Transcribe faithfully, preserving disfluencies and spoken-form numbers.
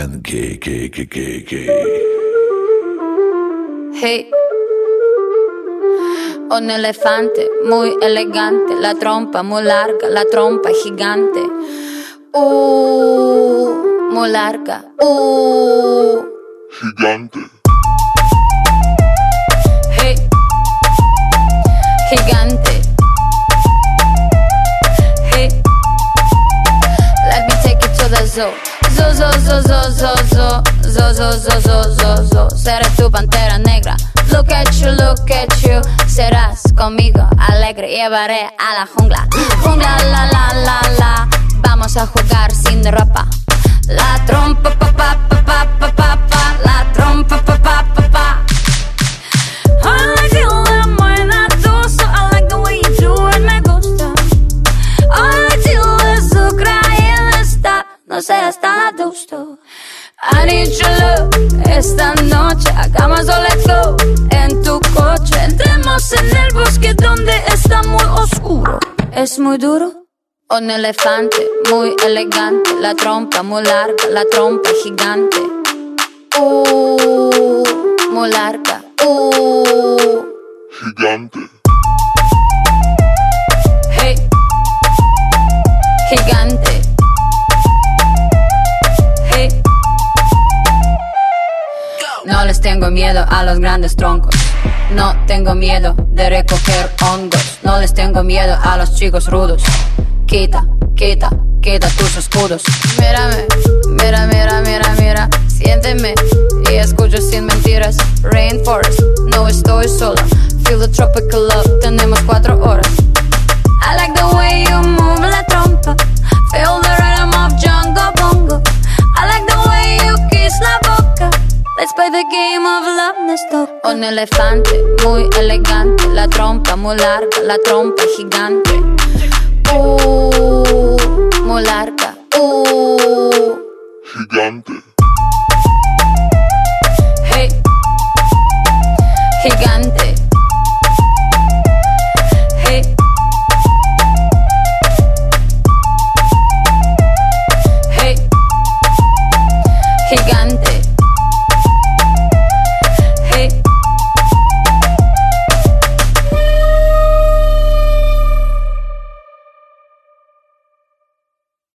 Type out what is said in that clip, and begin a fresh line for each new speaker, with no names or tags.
man gay, gay, gay, gay, gay.
Hey. Un elefante muy elegante, la trompa muy larga, la trompa gigante. Uh, muy larga. Uh.
Gigante.
Hey. Gigante. Hey. Let me take you to the zoo. Zoo, zoo, zoo, zoo, zoo, zoo. Zoo, zoo, zoo, zoo, zoo, zoo. Seré tu pantera negra. Look at you, look at you. Serás conmigo alegre, llevaré a la jungla. Jungla, la, la, la, la. Vamos a jugar sin ropa. La trompa, pa, pa, pa, pa, pa, pa, pa. La trompa, pa, pa, pa, pa. I like it when buena tú, so I like the way you do it, me gusta. I like you, azúcar y está. No seas tan adusto. I need your love. Esta noche hagamos o let's go. En tu coche entremos en el bosque donde está muy oscuro. ¿Es muy duro? Un elefante muy elegante, la trompa muy larga, la trompa gigante. Uh, muy larga. Uh.
Gigante.
Hey. Gigante. Hey. No les tengo miedo a los grandes troncos. No tengo miedo de recoger hongos. No les tengo miedo a los chicos rudos. Quita, quita, quita tus escudos. Mírame, mira, mira, mira, mira. Siénteme y escucho sin mentiras. Rainforest, no estoy sola. Feel the tropical love, tenemos cuatro horas. I like the way you move la trompa. Feel the rhythm of Jungle Bongo. I like the way you kiss la boca. Let's play the game of love, nos toca. Un elefante muy elegante, la trompa muy larga, la trompa gigante.